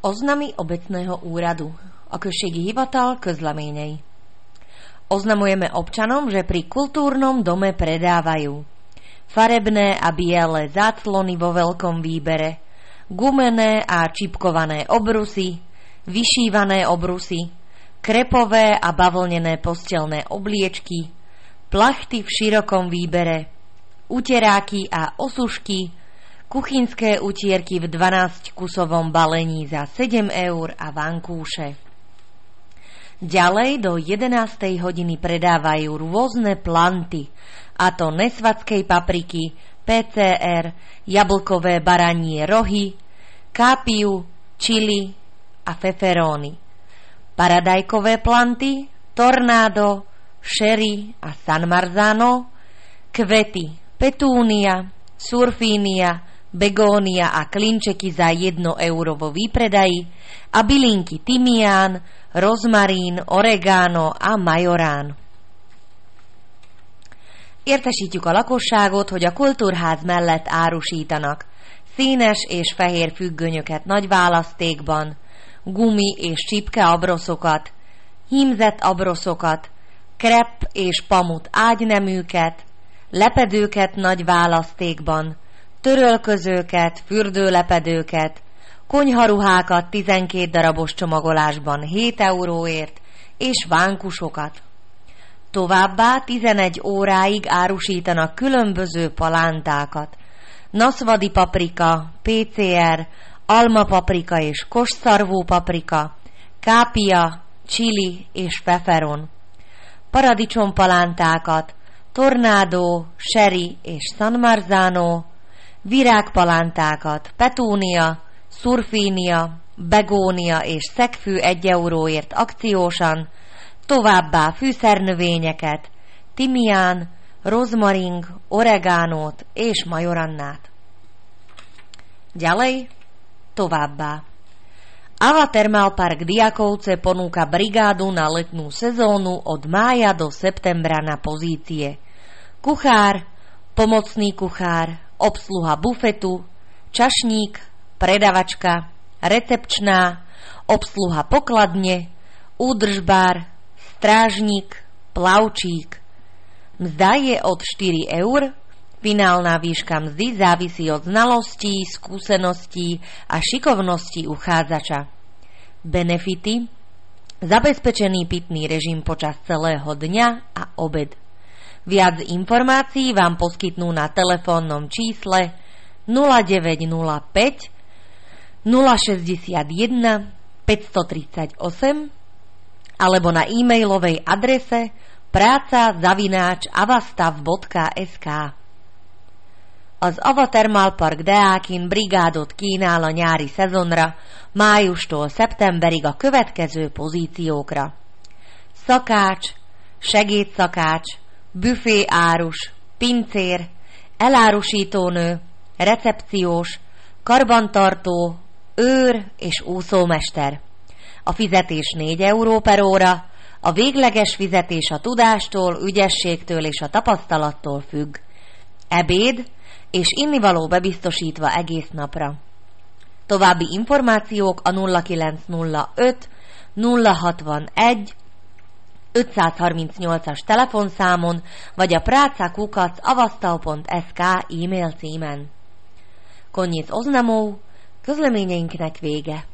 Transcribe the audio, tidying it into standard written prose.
Oznamy obecného úradu. Okrsík hivatal közleményei. Oznamujeme občanom, že pri kultúrnom dome predávajú farebné a biele záclony vo veľkom výbere, gumené a čipkované obrusy, vyšívané obrusy, krepové a bavlnené postelné obliečky, plachty v širokom výbere, uteráky a osušky, kuchynské utierky v 12-kusovom balení za 7 eur a vankúše. Ďalej do 11. hodiny predávajú rôzne planty, a to nesvadskej papriky, PCR, jablkové baranie rohy, kápiu, čili a feferóny, paradajkové planty, tornádo, sherry a San Marzano, kvety, petúnia, surfínia, begónia a klinčeky za 1 euro vo výpredaji a bylinky tymián, rozmarín, oregano a majorán. Értesítjük a lakosságot, hogy a kultúrház mellett árusítanak színes és fehér függönyöket nagy választékban, gumi és csipke abroszokat, hímzett abroszokat, krepp és pamut ágyneműket, lepedőket nagy választékban, törölközőket, fürdőlepedőket, konyharuhákat 12 darabos csomagolásban 7 euróért, és vánkusokat. Továbbá 11 óráig árusítanak különböző palántákat, naszvadi paprika, PCR, almapaprika és kosszarvú paprika, kápia, chili és feferon, paradicsompalántákat, tornádó, sherry és San Marzano, virágpalántákat, petúnia, szurfínia, begónia és szegfű 1 euróért akciósan, továbbá fűszernövényeket, timián, rozmaring, oregánót és majorannát. Ďalej, továbbá. Ava Thermalpark Diakovce ponúka brigádu na letnú sezónu od mája do septembra na pozície kuchár, pomocný kuchár, obsluha bufetu, čašník, predavačka, recepčná, obsluha pokladne, údržbár, strážnik, plavčík. Mzda je od 4 eur, finálna výška mzdy závisí od znalostí, skúseností a šikovností uchádzača. Benefity: zabezpečený pitný režim počas celého dňa a obed. Viac informácií vám poskytnú na telefónnom čísle 0905 061 538 alebo na e-mailovej adrese práca@avastav.sk. Az Ava Thermalpark Deákin brigádot kínál a nyári szezonra, májustól szeptemberig a következő pozíciókra: szakács, segédszakács, büféárus, pincér, elárusítónő, recepciós, karbantartó, őr és úszómester. A fizetés 4 euró per óra, a végleges fizetés a tudástól, ügyességtől és a tapasztalattól függ. Ebéd és innivaló bebiztosítva egész napra. További információk a 0905 061 538-as telefonszámon, vagy a práca@avastau.sk e-mail címen. Koniec oznamov, közleményeinknek vége.